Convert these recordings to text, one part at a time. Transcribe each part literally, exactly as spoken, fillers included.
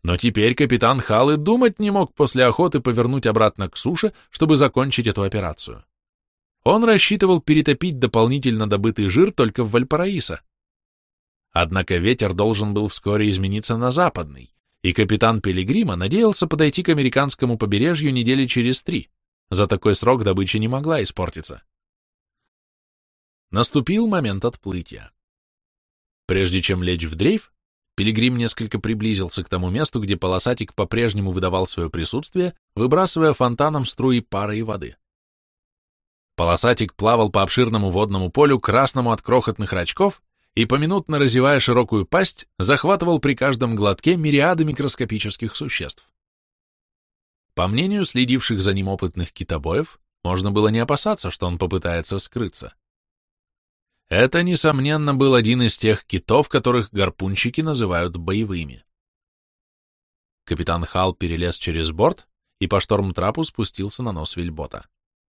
Но теперь капитан Халл и думать не мог после охоты повернуть обратно к суше, чтобы закончить эту операцию. Он рассчитывал перетопить дополнительно добытый жир только в Вальпараисо. Однако ветер должен был вскоре измениться на западный, и капитан Пилигрима надеялся подойти к американскому побережью недели через три. За такой срок добыча не могла испортиться. Наступил момент отплытия. Прежде чем лечь в дрейф, Пилигрим несколько приблизился к тому месту, где полосатик по-прежнему выдавал свое присутствие, выбрасывая фонтаном струи пара и воды. Полосатик плавал по обширному водному полю, красному от крохотных рачков, и, поминутно разевая широкую пасть, захватывал при каждом глотке мириады микроскопических существ. По мнению следивших за ним опытных китобоев, можно было не опасаться, что он попытается скрыться. Это, несомненно, был один из тех китов, которых гарпунщики называют боевыми. Капитан Халл перелез через борт и по шторм-трапу спустился на нос вельбота.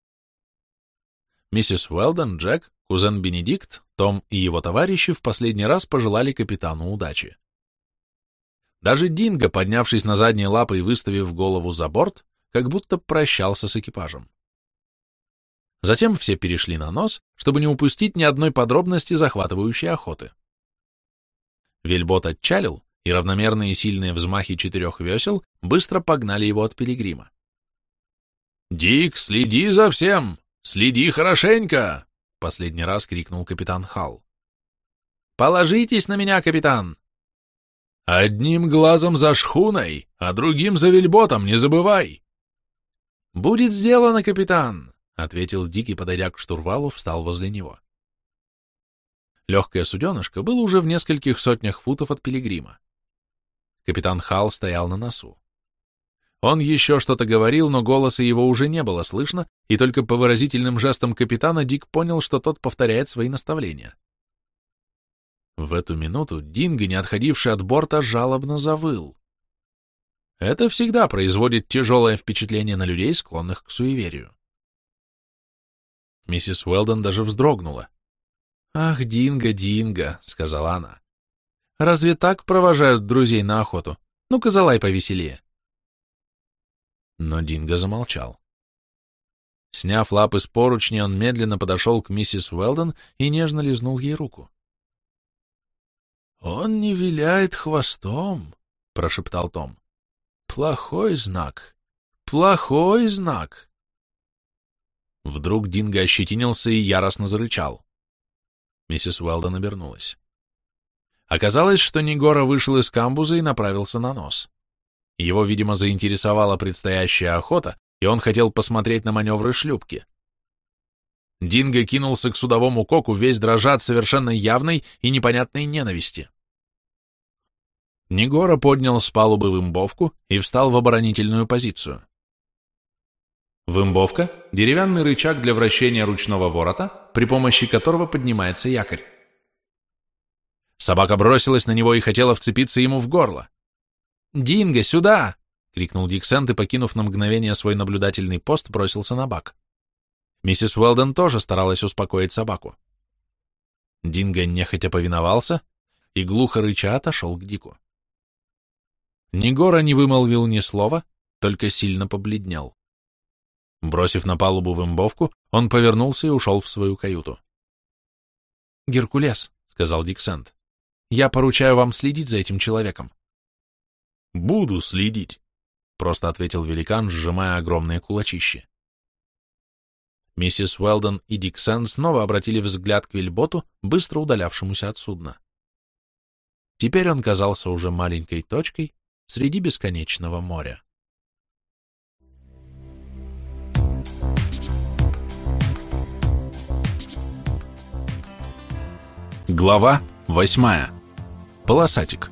Миссис Уэлдон, Джек, кузен Бенедикт, Том и его товарищи в последний раз пожелали капитану удачи. Даже Динго, поднявшись на задние лапы и выставив голову за борт, как будто прощался с экипажем. Затем все перешли на нос, чтобы не упустить ни одной подробности захватывающей охоты. Вельбот отчалил, и равномерные и сильные взмахи четырех весел быстро погнали его от Пилигрима. «Дик, следи за всем! Следи хорошенько!» — в последний раз крикнул капитан Халл. «Положитесь на меня, капитан!» «Одним глазом за шхуной, а другим за вельботом, не забывай!» «Будет сделано, капитан!» — ответил Дик и, подойдя к штурвалу, встал возле него. Легкое суденышко было уже в нескольких сотнях футов от Пилигрима. Капитан Халл стоял на носу. Он еще что-то говорил, но голоса его уже не было слышно, и только по выразительным жестам капитана Дик понял, что тот повторяет свои наставления. В эту минуту Динго, не отходивший от борта, жалобно завыл. Это всегда производит тяжелое впечатление на людей, склонных к суеверию. Миссис Уэлдон даже вздрогнула. «Ах, Динго, Динго», — сказала она, — «разве так провожают друзей на охоту? Ну-ка, залай повеселее». Но Динго замолчал. Сняв лапы с поручни, он медленно подошел к миссис Уэлдон и нежно лизнул ей руку. «Он не виляет хвостом», — прошептал Том. «Плохой знак, плохой знак». Вдруг Динго ощетинился и яростно зарычал. Миссис Уэлдон обернулась. Оказалось, что Негора вышел из камбуза и направился на нос. Его, видимо, заинтересовала предстоящая охота, и он хотел посмотреть на маневры шлюпки. Динго кинулся к судовому коку, весь дрожа от совершенно явной и непонятной ненависти. Негора поднял с палубы вымбовку и встал в оборонительную позицию. Вымбовка — деревянный рычаг для вращения ручного ворота, при помощи которого поднимается якорь. Собака бросилась на него и хотела вцепиться ему в горло. «Динго, сюда!» — крикнул Дик Сэнд и, покинув на мгновение свой наблюдательный пост, бросился на бак. Миссис Уэлдон тоже старалась успокоить собаку. Динго нехотя повиновался и, глухо рыча, отошел к Дику. Негора не вымолвил ни слова, только сильно побледнел. Бросив на палубу вымбовку, он повернулся и ушел в свою каюту. «Геркулес», — сказал Дик Сэнд, — «я поручаю вам следить за этим человеком». «Буду следить», — просто ответил великан, сжимая огромные кулачища. Миссис Уэлдон и Дик Сэнд снова обратили взгляд к вельботу, быстро удалявшемуся от судна. Теперь он казался уже маленькой точкой среди бесконечного моря. Глава восьмая. Полосатик.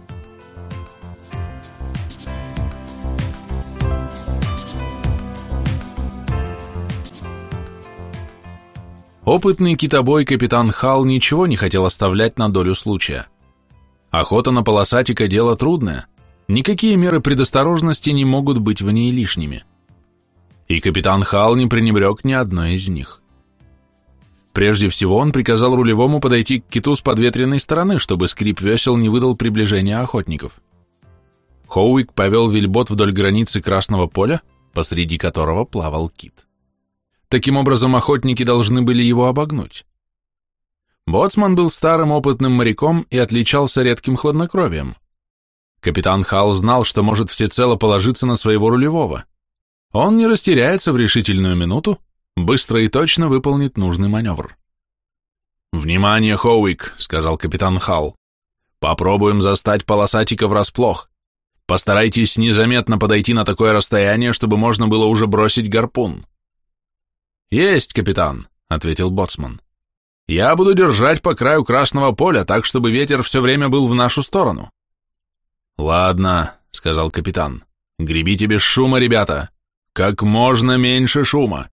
Опытный китобой капитан Халл ничего не хотел оставлять на долю случая. Охота на полосатика – дело трудное. Никакие меры предосторожности не могут быть в ней лишними. И капитан Халл не пренебрег ни одной из них. Прежде всего он приказал рулевому подойти к киту с подветренной стороны, чтобы скрип весел не выдал приближения охотников. Хоуик повел вельбот вдоль границы Красного поля, посреди которого плавал кит. Таким образом, охотники должны были его обогнуть. Боцман был старым опытным моряком и отличался редким хладнокровием. Капитан Халл знал, что может всецело положиться на своего рулевого. Он не растеряется в решительную минуту, быстро и точно выполнит нужный маневр. «Внимание, Хоуик», — сказал капитан Халл. «Попробуем застать полосатика врасплох. Постарайтесь незаметно подойти на такое расстояние, чтобы можно было уже бросить гарпун». «Есть, капитан», — ответил боцман. «Я буду держать по краю Красного поля, так, чтобы ветер все время был в нашу сторону». «Ладно», — сказал капитан. «Гребите без шума, ребята. Как можно меньше шума».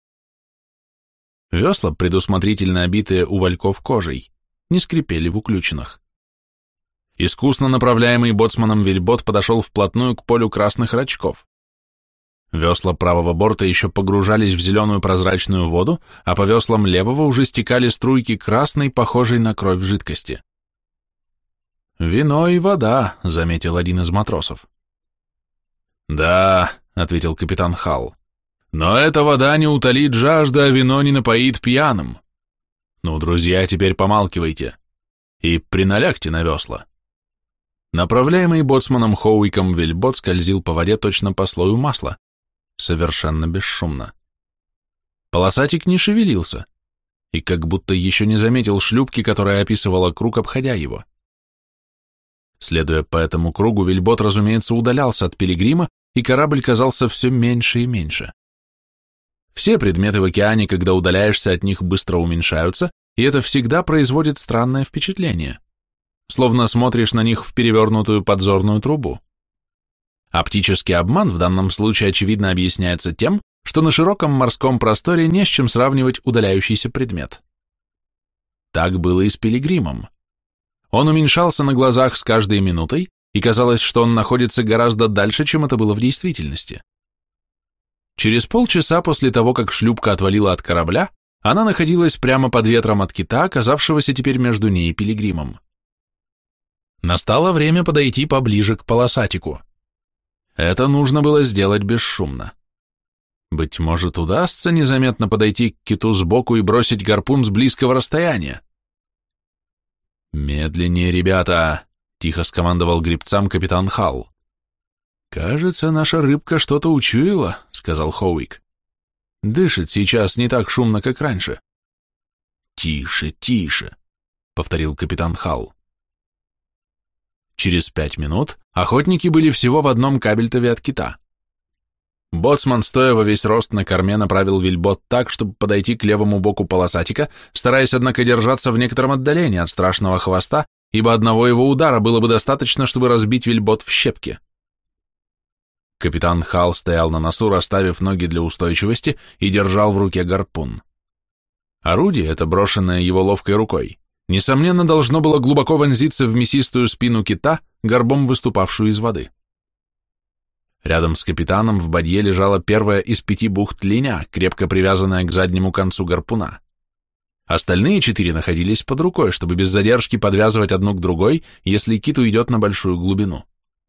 Весла, предусмотрительно обитые у вальков кожей, не скрипели в уключенных. Искусно направляемый боцманом вельбот подошел вплотную к полю красных рачков. Весла правого борта еще погружались в зеленую прозрачную воду, а по веслам левого уже стекали струйки красной, похожей на кровь жидкости. «Вино и вода», — заметил один из матросов. «Да», — ответил капитан Халл, — «но эта вода не утолит жажду, а вино не напоит пьяным. Ну, друзья, теперь помалкивайте и приналягте на весла». Направляемый боцманом Хоуиком вельбот скользил по воде точно по слою масла, совершенно бесшумно. Полосатик не шевелился и как будто еще не заметил шлюпки, которая описывала круг, обходя его. Следуя по этому кругу, вельбот, разумеется, удалялся от пилигрима, и корабль казался все меньше и меньше. Все предметы в океане, когда удаляешься от них, быстро уменьшаются, и это всегда производит странное впечатление, словно смотришь на них в перевернутую подзорную трубу. Оптический обман в данном случае очевидно объясняется тем, что на широком морском просторе не с чем сравнивать удаляющийся предмет. Так было и с пилигримом. Он уменьшался на глазах с каждой минутой, и казалось, что он находится гораздо дальше, чем это было в действительности. Через полчаса после того, как шлюпка отвалила от корабля, она находилась прямо под ветром от кита, оказавшегося теперь между ней и пилигримом. Настало время подойти поближе к полосатику. Это нужно было сделать бесшумно. Быть может, удастся незаметно подойти к киту сбоку и бросить гарпун с близкого расстояния. «Медленнее, ребята!» — тихо скомандовал гребцам капитан Халл. «Кажется, наша рыбка что-то учуяла», — сказал Хоуик. «Дышит сейчас не так шумно, как раньше». «Тише, тише», — повторил капитан Халл. Через пять минут охотники были всего в одном кабельтове от кита. Боцман, стоя во весь рост на корме, направил вельбот так, чтобы подойти к левому боку полосатика, стараясь, однако, держаться в некотором отдалении от страшного хвоста, ибо одного его удара было бы достаточно, чтобы разбить вельбот в щепки. Капитан Халл стоял на носу, расставив ноги для устойчивости, и держал в руке гарпун. Орудие, это брошенное его ловкой рукой, несомненно, должно было глубоко вонзиться в мясистую спину кита, горбом выступавшую из воды. Рядом с капитаном в бадье лежала первая из пяти бухт линя, крепко привязанная к заднему концу гарпуна. Остальные четыре находились под рукой, чтобы без задержки подвязывать одну к другой, если кит уйдет на большую глубину.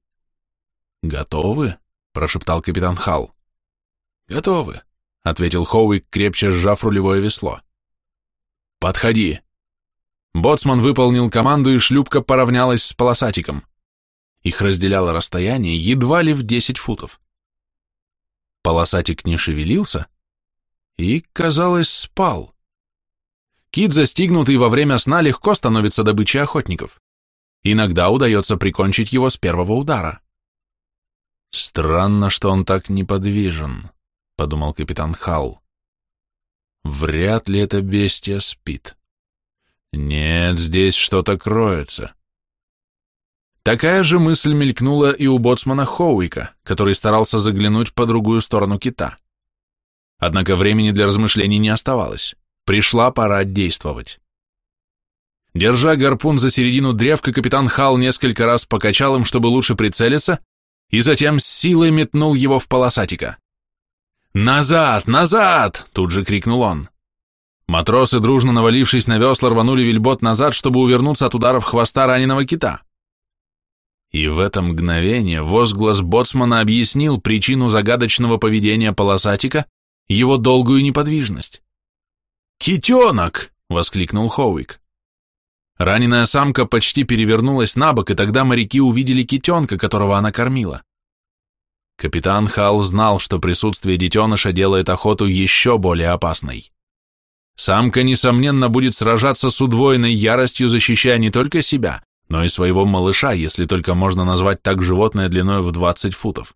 «Готовы?» — прошептал капитан Халл. «Готовы», — ответил Хоуик, крепче сжав рулевое весло. «Подходи». Боцман выполнил команду, и шлюпка поравнялась с полосатиком. Их разделяло расстояние едва ли в десять футов. Полосатик не шевелился и, казалось, спал. Кит, застигнутый во время сна, легко становится добычей охотников. Иногда удается прикончить его с первого удара. «Странно, что он так неподвижен», — подумал капитан Халл. «Вряд ли это бестия спит. Нет, здесь что-то кроется». Такая же мысль мелькнула и у боцмана Хоуика, который старался заглянуть по другую сторону кита. Однако времени для размышлений не оставалось. Пришла пора действовать. Держа гарпун за середину древка, капитан Халл несколько раз покачал им, чтобы лучше прицелиться, и затем с силой метнул его в полосатика. «Назад! Назад!» — тут же крикнул он. Матросы, дружно навалившись на весла, рванули вельбот назад, чтобы увернуться от ударов хвоста раненого кита. И в это мгновение возглас боцмана объяснил причину загадочного поведения полосатика, его долгую неподвижность. «Китенок!» — воскликнул Хоуик. Раненая самка почти перевернулась на бок, и тогда моряки увидели китенка, которого она кормила. Капитан Халл знал, что присутствие детеныша делает охоту еще более опасной. Самка, несомненно, будет сражаться с удвоенной яростью, защищая не только себя, но и своего малыша, если только можно назвать так животное длиной в двадцать футов.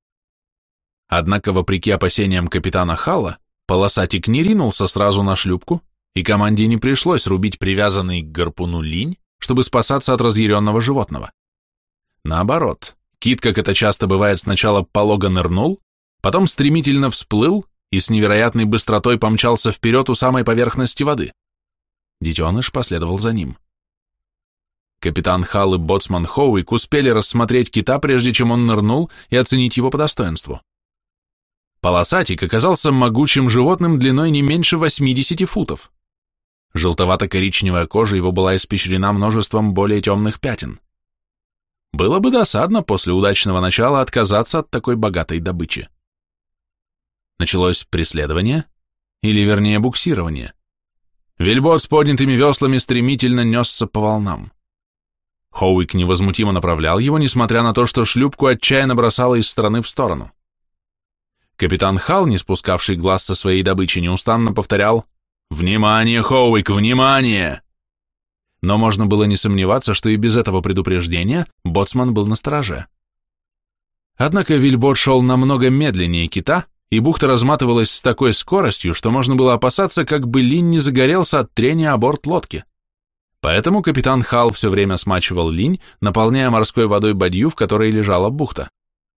Однако, вопреки опасениям капитана Халла, полосатик не ринулся сразу на шлюпку, и команде не пришлось рубить привязанный к гарпуну линь, чтобы спасаться от разъяренного животного. Наоборот, кит, как это часто бывает, сначала полого нырнул, потом стремительно всплыл и с невероятной быстротой помчался вперед у самой поверхности воды. Детеныш последовал за ним. Капитан Халл и боцман Хоуик успели рассмотреть кита, прежде чем он нырнул, и оценить его по достоинству. Полосатик оказался могучим животным длиной не меньше восьмидесяти футов. Желтовато-коричневая кожа его была испещрена множеством более темных пятен. Было бы досадно после удачного начала отказаться от такой богатой добычи. Началось преследование, или вернее буксирование. Вельбот с поднятыми веслами стремительно несся по волнам. Хоуик невозмутимо направлял его, несмотря на то, что шлюпку отчаянно бросало из стороны в сторону. Капитан Халл, не спускавший глаз со своей добычи, неустанно повторял «Внимание, Хоуик, внимание!». Но можно было не сомневаться, что и без этого предупреждения боцман был настороже. Однако вельбот шел намного медленнее кита, и бухта разматывалась с такой скоростью, что можно было опасаться, как бы линь не загорелся от трения о борт лодки. Поэтому капитан Халл все время смачивал линь, наполняя морской водой бадью, в которой лежала бухта.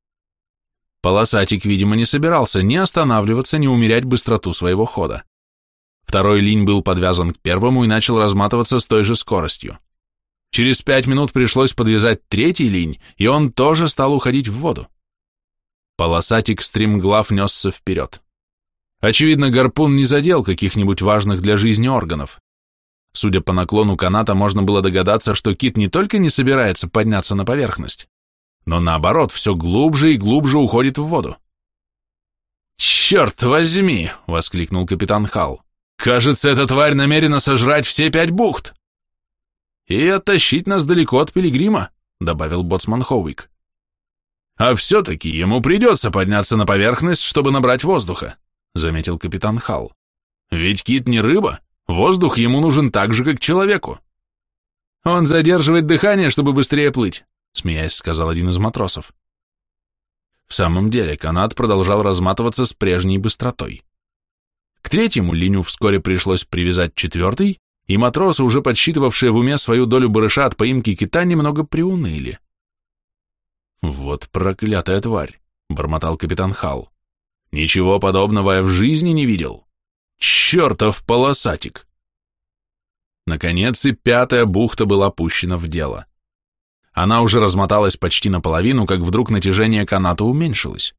Полосатик, видимо, не собирался ни останавливаться, ни умерять быстроту своего хода. Второй линь был подвязан к первому и начал разматываться с той же скоростью. Через пять минут пришлось подвязать третий линь, и он тоже стал уходить в воду. Полосатик стремглав несся вперед. Очевидно, гарпун не задел каких-нибудь важных для жизни органов. Судя по наклону каната, можно было догадаться, что кит не только не собирается подняться на поверхность, но наоборот, все глубже и глубже уходит в воду. «Черт возьми!» — воскликнул капитан Халл. «Кажется, эта тварь намерена сожрать все пять бухт!» «И оттащить нас далеко от Пилигрима», — добавил боцман Хоуик. «А все-таки ему придется подняться на поверхность, чтобы набрать воздуха», — заметил капитан Халл. «Ведь кит не рыба, воздух ему нужен так же, как человеку». «Он задерживает дыхание, чтобы быстрее плыть», — смеясь сказал один из матросов. В самом деле канат продолжал разматываться с прежней быстротой. К третьему линю вскоре пришлось привязать четвертый, и матросы, уже подсчитывавшие в уме свою долю барыша от поимки кита, немного приуныли. «Вот проклятая тварь», — бормотал капитан Халл. «Ничего подобного я в жизни не видел. Чертов полосатик!» Наконец и пятая бухта была пущена в дело. Она уже размоталась почти наполовину, как вдруг натяжение каната уменьшилось.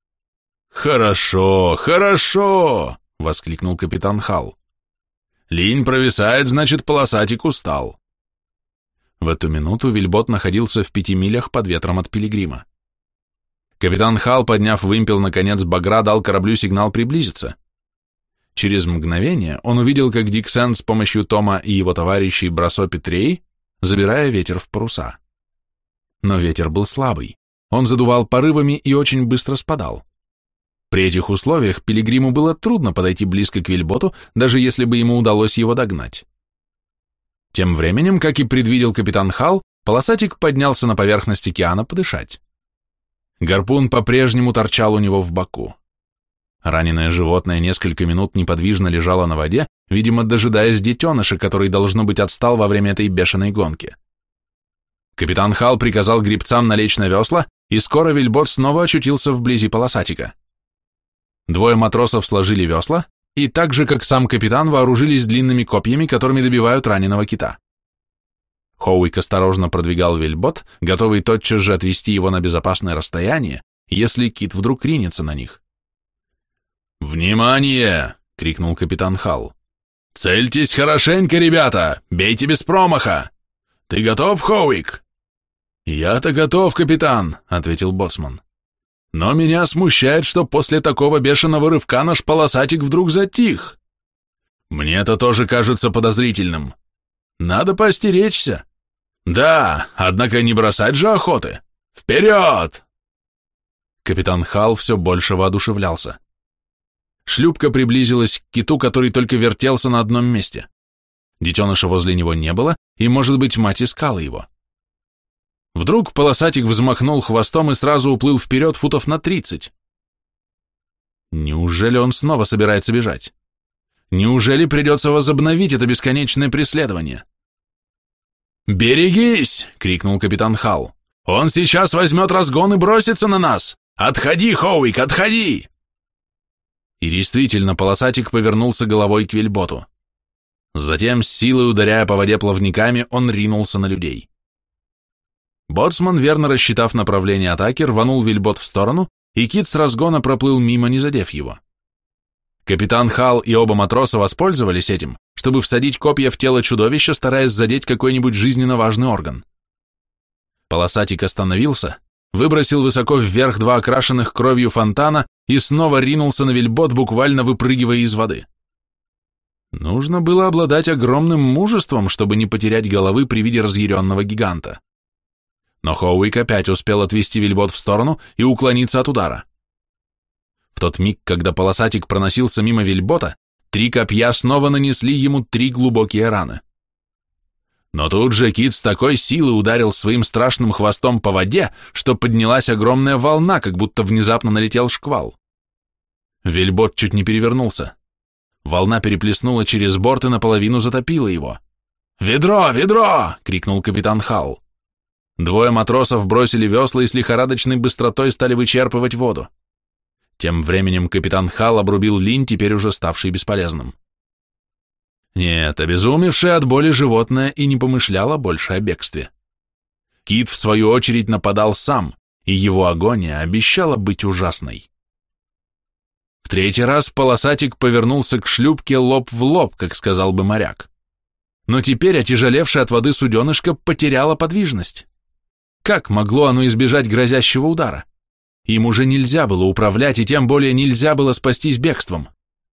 «Хорошо, хорошо!» — воскликнул капитан Халл. «Линь провисает, значит, полосатик устал». В эту минуту вельбот находился в пяти милях под ветром от Пилигрима. Капитан Халл, подняв вымпел на конец багра, дал кораблю сигнал приблизиться. Через мгновение он увидел, как Дик Сэнд с помощью Тома и его товарищей Брасо Петрей, забирая ветер в паруса. Но ветер был слабый, он задувал порывами и очень быстро спадал. При этих условиях Пилигриму было трудно подойти близко к вельботу, даже если бы ему удалось его догнать. Тем временем, как и предвидел капитан Халл, полосатик поднялся на поверхность океана подышать. Гарпун по-прежнему торчал у него в боку. Раненое животное несколько минут неподвижно лежало на воде, видимо, дожидаясь детеныша, который, должно быть, отстал во время этой бешеной гонки. Капитан Халл приказал гребцам налечь на весла, и скоро вельбот снова очутился вблизи полосатика. Двое матросов сложили весла, и так же, как сам капитан, вооружились длинными копьями, которыми добивают раненого кита. Хоуик осторожно продвигал вельбот, готовый тотчас же отвести его на безопасное расстояние, если кит вдруг ринется на них. «Внимание!» — крикнул капитан Халл. «Цельтесь хорошенько, ребята! Бейте без промаха! Ты готов, Хоуик?» «Я-то готов, капитан», — ответил боцман. «Но меня смущает, что после такого бешеного рывка наш полосатик вдруг затих. Мне это тоже кажется подозрительным. Надо поостеречься. Да, однако не бросать же охоты. Вперед!» Капитан Халл все больше воодушевлялся. Шлюпка приблизилась к киту, который только вертелся на одном месте. Детеныша возле него не было, и, может быть, мать искала его. Вдруг полосатик взмахнул хвостом и сразу уплыл вперед футов на тридцать. Неужели он снова собирается бежать? Неужели придется возобновить это бесконечное преследование? «Берегись!» — крикнул капитан Халл. «Он сейчас возьмет разгон и бросится на нас! Отходи, Хоуик, отходи!» И действительно, полосатик повернулся головой к вельботу. Затем, с силой ударяя по воде плавниками, он ринулся на людей. Боцман, верно рассчитав направление атаки, рванул вельбот в сторону, и кит с разгона проплыл мимо, не задев его. Капитан Халл и оба матроса воспользовались этим, чтобы всадить копья в тело чудовища, стараясь задеть какой-нибудь жизненно важный орган. Полосатик остановился, выбросил высоко вверх два окрашенных кровью фонтана и снова ринулся на вельбот, буквально выпрыгивая из воды. Нужно было обладать огромным мужеством, чтобы не потерять головы при виде разъяренного гиганта. Но Хоуик опять успел отвести вельбот в сторону и уклониться от удара. В тот миг, когда полосатик проносился мимо вельбота, три копья снова нанесли ему три глубокие раны. Но тут же кит с такой силой ударил своим страшным хвостом по воде, что поднялась огромная волна, как будто внезапно налетел шквал. Вельбот чуть не перевернулся. Волна переплеснула через борт и наполовину затопила его. «Ведро! Ведро!» — крикнул капитан Халл. Двое матросов бросили весла и с лихорадочной быстротой стали вычерпывать воду. Тем временем капитан Халл обрубил линь, теперь уже ставший бесполезным. Нет, обезумевшее от боли животное и не помышляло больше о бегстве. Кит, в свою очередь, нападал сам, и его агония обещала быть ужасной. В третий раз полосатик повернулся к шлюпке лоб в лоб, как сказал бы моряк. Но теперь отяжелевшее от воды суденышко потеряло подвижность. Как могло оно избежать грозящего удара? Им уже нельзя было управлять, и тем более нельзя было спастись бегством.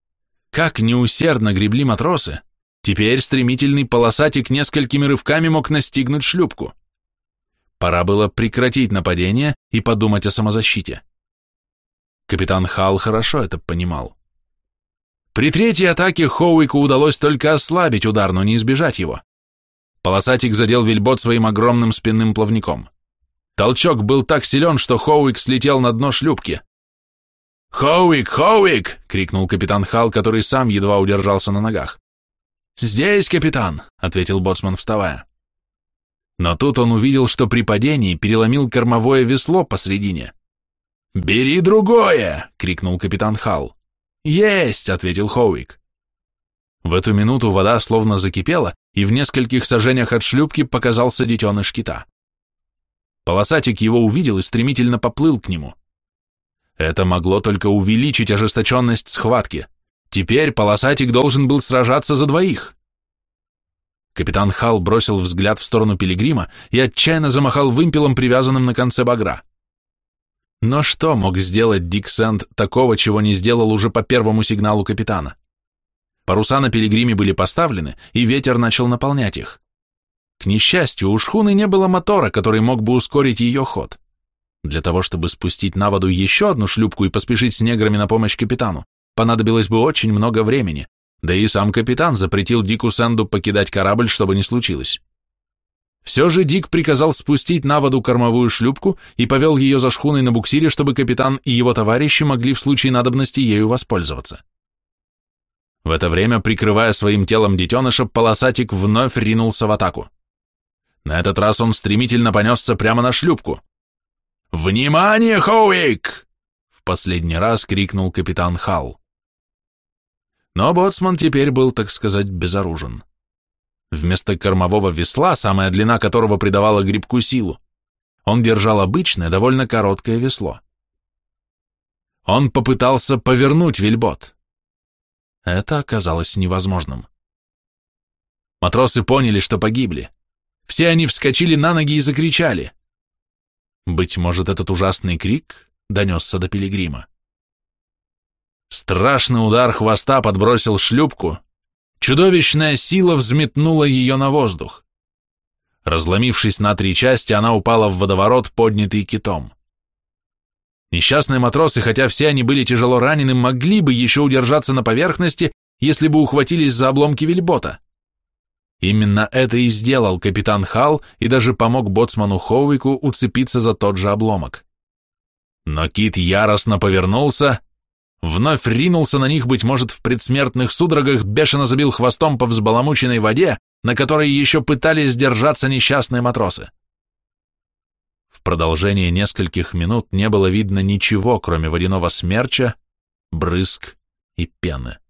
Как неусердно гребли матросы, теперь стремительный полосатик несколькими рывками мог настигнуть шлюпку. Пора было прекратить нападение и подумать о самозащите. Капитан Халл хорошо это понимал. При третьей атаке Хоуику удалось только ослабить удар, но не избежать его. Полосатик задел вельбот своим огромным спинным плавником. Толчок был так силен, что Хоуик слетел на дно шлюпки. «Хоуик! Хоуик!» — крикнул капитан Халл, который сам едва удержался на ногах. «Здесь, капитан!» — ответил боцман, вставая. Но тут он увидел, что при падении переломил кормовое весло посредине. «Бери другое!» — крикнул капитан Халл. «Есть!» — ответил Хоуик. В эту минуту вода словно закипела, и в нескольких сажениях от шлюпки показался детеныш кита. Полосатик его увидел и стремительно поплыл к нему. Это могло только увеличить ожесточенность схватки. Теперь полосатик должен был сражаться за двоих. Капитан Халл бросил взгляд в сторону пилигрима и отчаянно замахал вымпелом, привязанным на конце багра. Но что мог сделать Дик Сэнд такого, чего не сделал уже по первому сигналу капитана? Паруса на пилигриме были поставлены, и ветер начал наполнять их. К несчастью, у шхуны не было мотора, который мог бы ускорить ее ход. Для того, чтобы спустить на воду еще одну шлюпку и поспешить с неграми на помощь капитану, понадобилось бы очень много времени, да и сам капитан запретил Дику Сэнду покидать корабль, чтобы не случилось. Все же Дик приказал спустить на воду кормовую шлюпку и повел ее за шхуной на буксире, чтобы капитан и его товарищи могли в случае надобности ею воспользоваться. В это время, прикрывая своим телом детеныша, полосатик вновь ринулся в атаку. На этот раз он стремительно понесся прямо на шлюпку. «Внимание, Хоуик!» — в последний раз крикнул капитан Халл. Но боцман теперь был, так сказать, безоружен. Вместо кормового весла, самая длина которого придавала гребку силу, он держал обычное, довольно короткое весло. Он попытался повернуть вельбот. Это оказалось невозможным. Матросы поняли, что погибли. Все они вскочили на ноги и закричали. Быть может, этот ужасный крик донесся до пилигрима. Страшный удар хвоста подбросил шлюпку, чудовищная сила взметнула ее на воздух. Разломившись на три части, она упала в водоворот, поднятый китом. Несчастные матросы, хотя все они были тяжело ранены, могли бы еще удержаться на поверхности, если бы ухватились за обломки вельбота. Именно это и сделал капитан Халл и даже помог боцману Хоуику уцепиться за тот же обломок. Но кит яростно повернулся, вновь ринулся на них, быть может, в предсмертных судорогах, бешено забил хвостом по взбаламученной воде, на которой еще пытались держаться несчастные матросы. В продолжение нескольких минут не было видно ничего, кроме водяного смерча, брызг и пены.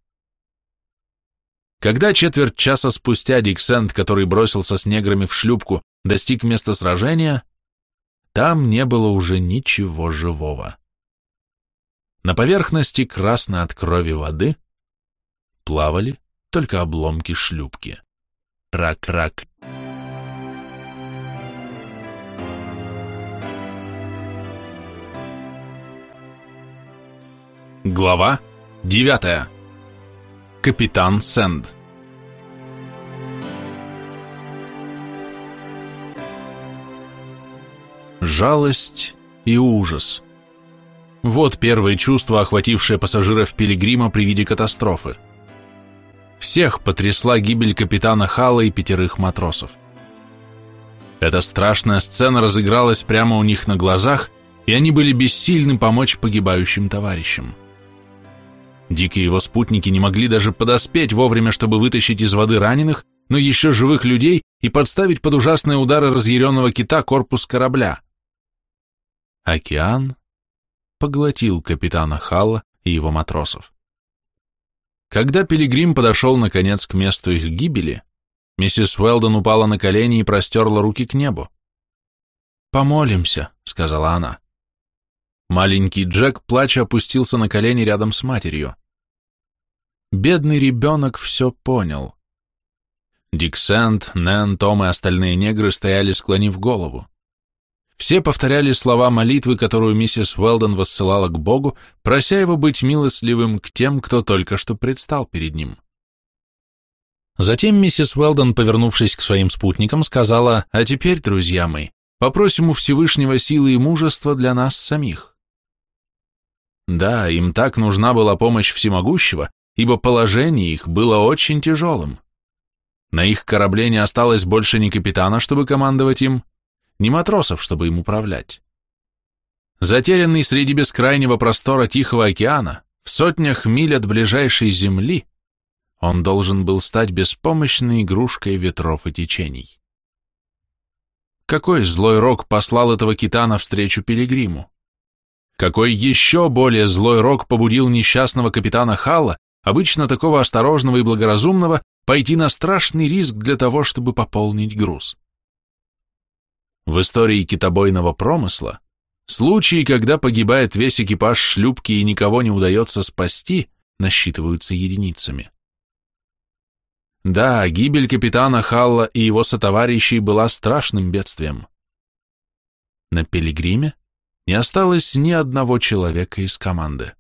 Когда четверть часа спустя Дик Сэнд, который бросился с неграми в шлюпку, достиг места сражения, там не было уже ничего живого. На поверхности красной от крови воды плавали только обломки шлюпки. Рак-рак. Глава девятая. Капитан Сэнд. Жалость и ужас. Вот первые чувства, охватившие пассажиров Пилигрима при виде катастрофы. Всех потрясла гибель капитана Халла и пятерых матросов. Эта страшная сцена разыгралась прямо у них на глазах, и они были бессильны помочь погибающим товарищам. Дик и его спутники не могли даже подоспеть вовремя, чтобы вытащить из воды раненых, но еще живых людей и подставить под ужасные удары разъяренного кита корпус корабля. Океан поглотил капитана Халла и его матросов. Когда Пилигрим подошел, наконец, к месту их гибели, миссис Уэлдон упала на колени и простерла руки к небу. «Помолимся», — сказала она. Маленький Джек, плача, опустился на колени рядом с матерью. Бедный ребенок все понял. Дик Сэнд, Нэн, Том и остальные негры стояли, склонив голову. Все повторяли слова молитвы, которую миссис Уэлдон воссылала к Богу, прося его быть милостливым к тем, кто только что предстал перед ним. Затем миссис Уэлдон, повернувшись к своим спутникам, сказала: «А теперь, друзья мои, попросим у Всевышнего силы и мужества для нас самих». Да, им так нужна была помощь всемогущего, ибо положение их было очень тяжелым. На их корабле не осталось больше ни капитана, чтобы командовать им, ни матросов, чтобы им управлять. Затерянный среди бескрайнего простора Тихого океана, в сотнях миль от ближайшей земли, он должен был стать беспомощной игрушкой ветров и течений. Какой злой рок послал этого кита навстречу Пилигриму? Какой еще более злой рок побудил несчастного капитана Халла, обычно такого осторожного и благоразумного, пойти на страшный риск для того, чтобы пополнить груз? В истории китобойного промысла случаи, когда погибает весь экипаж шлюпки и никого не удается спасти, насчитываются единицами. Да, гибель капитана Халла и его сотоварищей была страшным бедствием. На Пилигриме не осталось ни одного человека из команды.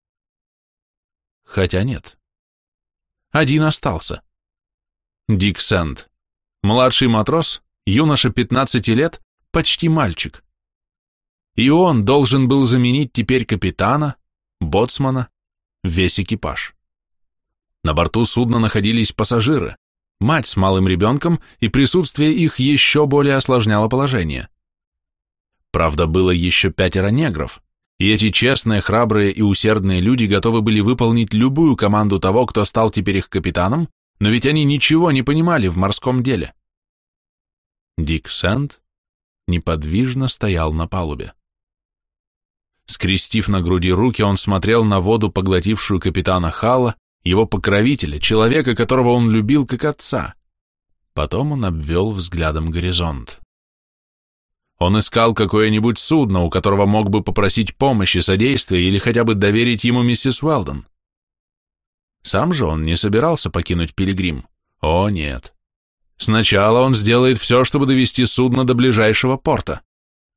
Хотя нет. Один остался. Дик Сэнд, младший матрос, юноша пятнадцати лет, почти мальчик. И он должен был заменить теперь капитана, боцмана, весь экипаж. На борту судна находились пассажиры, мать с малым ребенком, и присутствие их еще более осложняло положение. Правда, было еще пятеро негров, и эти честные, храбрые и усердные люди готовы были выполнить любую команду того, кто стал теперь их капитаном, но ведь они ничего не понимали в морском деле. Дик Сэнд неподвижно стоял на палубе. Скрестив на груди руки, он смотрел на воду, поглотившую капитана Халла, его покровителя, человека, которого он любил как отца. Потом он обвел взглядом горизонт. Он искал какое-нибудь судно, у которого мог бы попросить помощи, содействия или хотя бы доверить ему миссис Уэлдон. Сам же он не собирался покинуть Пилигрим. О, нет. Сначала он сделает все, чтобы довести судно до ближайшего порта.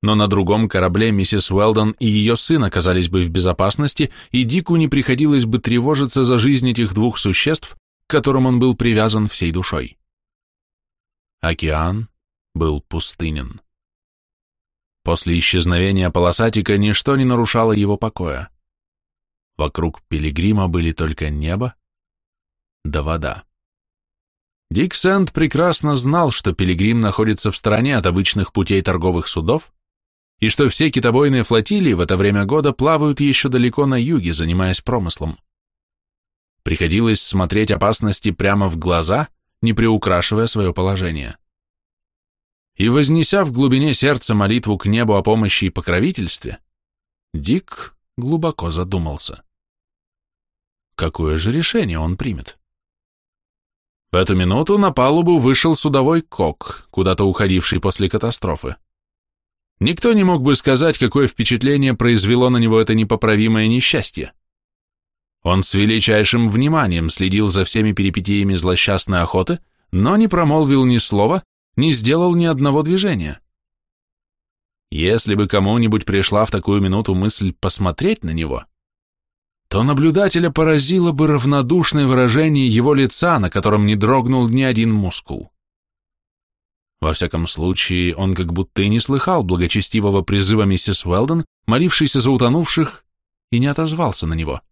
но на другом корабле миссис Уэлдон и ее сын оказались бы в безопасности, и Дику не приходилось бы тревожиться за жизнь этих двух существ, к которым он был привязан всей душой. Океан был пустынен. После исчезновения полосатика ничто не нарушало его покоя. Вокруг пилигрима были только небо да вода. Дик Сэнд прекрасно знал, что пилигрим находится в стороне от обычных путей торговых судов, и что все китобойные флотилии в это время года плавают еще далеко на юге, занимаясь промыслом. Приходилось смотреть опасности прямо в глаза, не приукрашивая свое положение. И, вознеся в глубине сердца молитву к небу о помощи и покровительстве, Дик глубоко задумался. Какое же решение он примет? В эту минуту на палубу вышел судовой кок, куда-то уходивший после катастрофы. Никто не мог бы сказать, какое впечатление произвело на него это непоправимое несчастье. Он с величайшим вниманием следил за всеми перипетиями злосчастной охоты, но не промолвил ни слова, не сделал ни одного движения. Если бы кому-нибудь пришла в такую минуту мысль посмотреть на него, то наблюдателя поразило бы равнодушное выражение его лица, на котором не дрогнул ни один мускул. Во всяком случае, он как будто и не слыхал благочестивого призыва миссис Уэлдон, молившейся за утонувших, и не отозвался на него.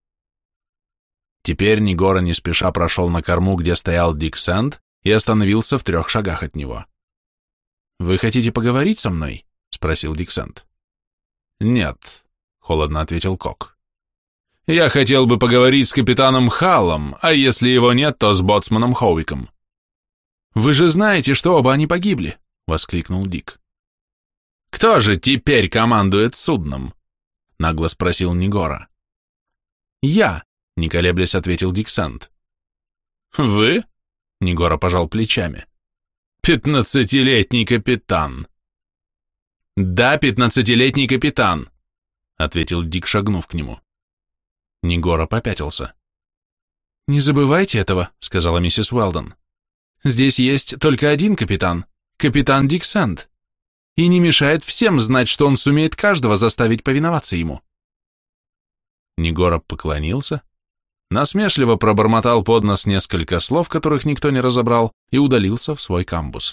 Теперь Нигора не спеша прошел на корму, где стоял Дик Сэнд, и остановился в трех шагах от него. «Вы хотите поговорить со мной?» — спросил Дик Сэнд. «Нет», — холодно ответил Кок. «Я хотел бы поговорить с капитаном Халлом, а если его нет, то с боцманом Хоуиком». «Вы же знаете, что оба они погибли», — воскликнул Дик. «Кто же теперь командует судном?» — нагло спросил Нигора. «Я», — не колеблясь ответил Дик Сэнд. «Вы?» — Нигора пожал плечами. «Пятнадцатилетний капитан». «Да, пятнадцатилетний капитан», — ответил Дик, шагнув к нему. Нигора попятился. «Не забывайте этого», — сказала миссис Уэлдон. «Здесь есть только один капитан, капитан Дик Сэнд, и не мешает всем знать, что он сумеет каждого заставить повиноваться ему». Нигора поклонился, насмешливо пробормотал под нос несколько слов, которых никто не разобрал, и удалился в свой камбус.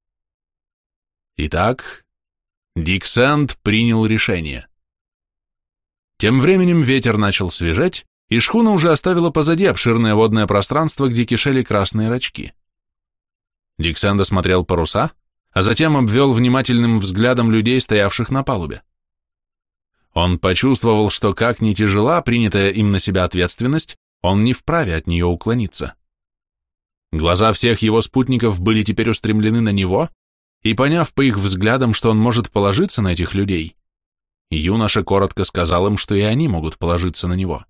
Итак, Дик Сэнд принял решение. Тем временем ветер начал свежеть, и шхуна уже оставила позади обширное водное пространство, где кишели красные рачки. Дик Сэнд осмотрел паруса, а затем обвел внимательным взглядом людей, стоявших на палубе. Он почувствовал, что как ни тяжела принятая им на себя ответственность, он не вправе от нее уклониться. Глаза всех его спутников были теперь устремлены на него, и, поняв по их взглядам, что он может положиться на этих людей, юноша коротко сказал им, что и они могут положиться на него.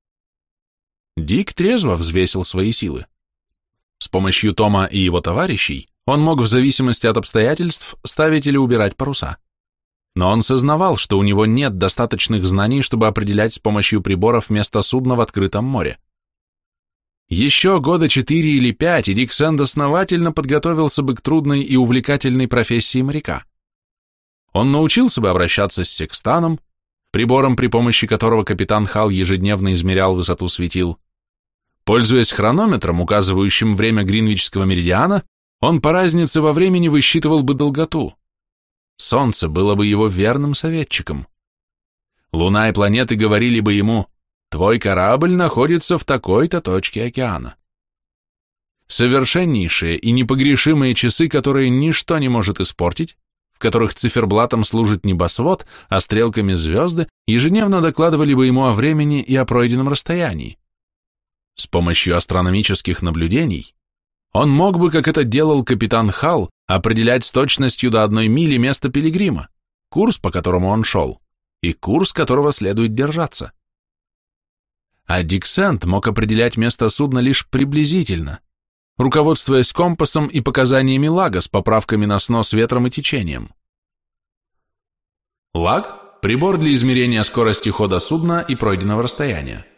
Дик трезво взвесил свои силы. С помощью Тома и его товарищей он мог в зависимости от обстоятельств ставить или убирать паруса. Но он сознавал, что у него нет достаточных знаний, чтобы определять с помощью приборов место судна в открытом море. Еще года четыре или пять, и Дик Сэнд основательно подготовился бы к трудной и увлекательной профессии моряка. Он научился бы обращаться с секстаном, прибором, при помощи которого капитан Халл ежедневно измерял высоту светил. Пользуясь хронометром, указывающим время Гринвичского меридиана, он по разнице во времени высчитывал бы долготу. Солнце было бы его верным советчиком. Луна и планеты говорили бы ему: «Твой корабль находится в такой-то точке океана». Совершеннейшие и непогрешимые часы, которые ничто не может испортить, в которых циферблатом служит небосвод, а стрелками звезды, ежедневно докладывали бы ему о времени и о пройденном расстоянии. С помощью астрономических наблюдений он мог бы, как это делал капитан Халл, определять с точностью до одной мили место пилигрима, курс, по которому он шел, и курс, которого следует держаться. А Дик Сэнд мог определять место судна лишь приблизительно, руководствуясь компасом и показаниями лага с поправками на снос ветром и течением. Лаг – прибор для измерения скорости хода судна и пройденного расстояния.